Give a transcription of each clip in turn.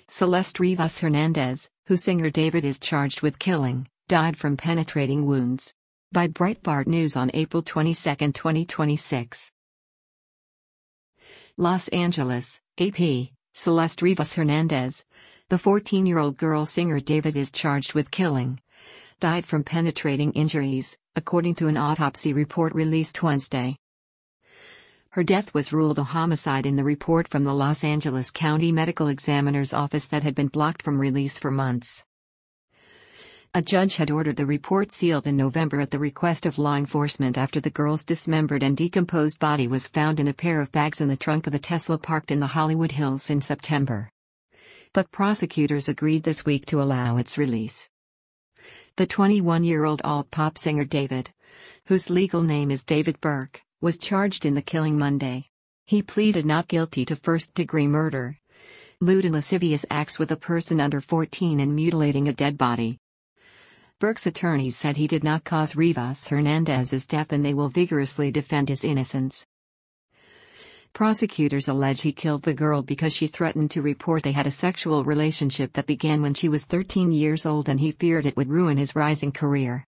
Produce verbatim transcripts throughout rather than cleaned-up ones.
Celeste Rivas Hernandez, who singer David is charged with killing, died from penetrating wounds. By Breitbart News on April twenty-second, twenty twenty-six. Los Angeles, A P, Celeste Rivas Hernandez, the fourteen-year-old girl singer David is charged with killing, died from penetrating injuries, according to an autopsy report released Wednesday. Her death was ruled a homicide in the report from the Los Angeles County Medical Examiner's Office that had been blocked from release for months. A judge had ordered the report sealed in November at the request of law enforcement after the girl's dismembered and decomposed body was found in a pair of bags in the trunk of a Tesla parked in the Hollywood Hills in September. But prosecutors agreed this week to allow its release. The twenty-one-year-old alt-pop singer David, whose legal name is David Burke, was charged in the killing Monday. He pleaded not guilty to first-degree murder, lewd and lascivious acts with a person under fourteen and mutilating a dead body. Burke's attorneys said he did not cause Rivas Hernandez's death and they will vigorously defend his innocence. Prosecutors allege he killed the girl because she threatened to report they had a sexual relationship that began when she was thirteen years old and he feared it would ruin his rising career.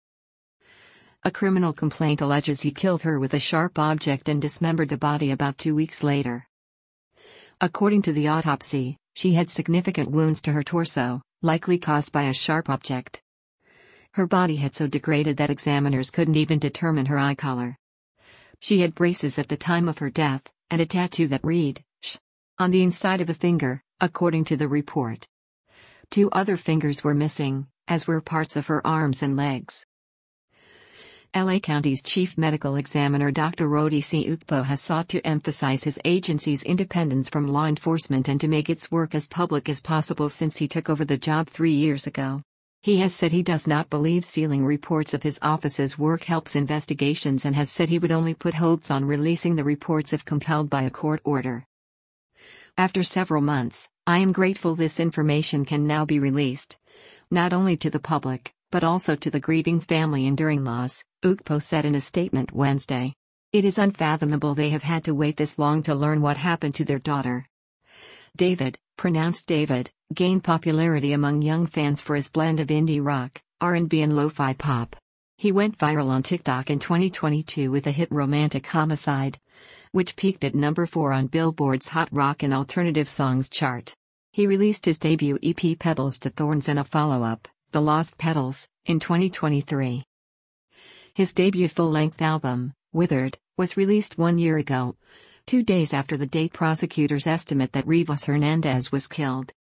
A criminal complaint alleges he killed her with a sharp object and dismembered the body about two weeks later. According to the autopsy, she had significant wounds to her torso, likely caused by a sharp object. Her body had so degraded that examiners couldn't even determine her eye color. She had braces at the time of her death, and a tattoo that read, "Sh," on the inside of a finger, according to the report. Two other fingers were missing, as were parts of her arms and legs. L A County's chief medical examiner Doctor Rodi C. Ukpo has sought to emphasize his agency's independence from law enforcement and to make its work as public as possible since he took over the job three years ago. He has said he does not believe sealing reports of his office's work helps investigations and has said he would only put holds on releasing the reports if compelled by a court order. After several months, I am grateful this information can now be released, not only to the public, but also to the grieving family enduring loss, Ukpo said in a statement Wednesday. It is unfathomable they have had to wait this long to learn what happened to their daughter. David, pronounced David, gained popularity among young fans for his blend of indie rock, R and B and lo-fi pop. He went viral on TikTok in twenty twenty-two with the hit Romantic Homicide, which peaked at number four on Billboard's Hot Rock and Alternative Songs chart. He released his debut E P Petals to Thorns and a follow-up, The Lost Petals, in twenty twenty-three. His debut full-length album, Withered, was released one year ago, two days after the date prosecutors estimate that Rivas Hernandez was killed.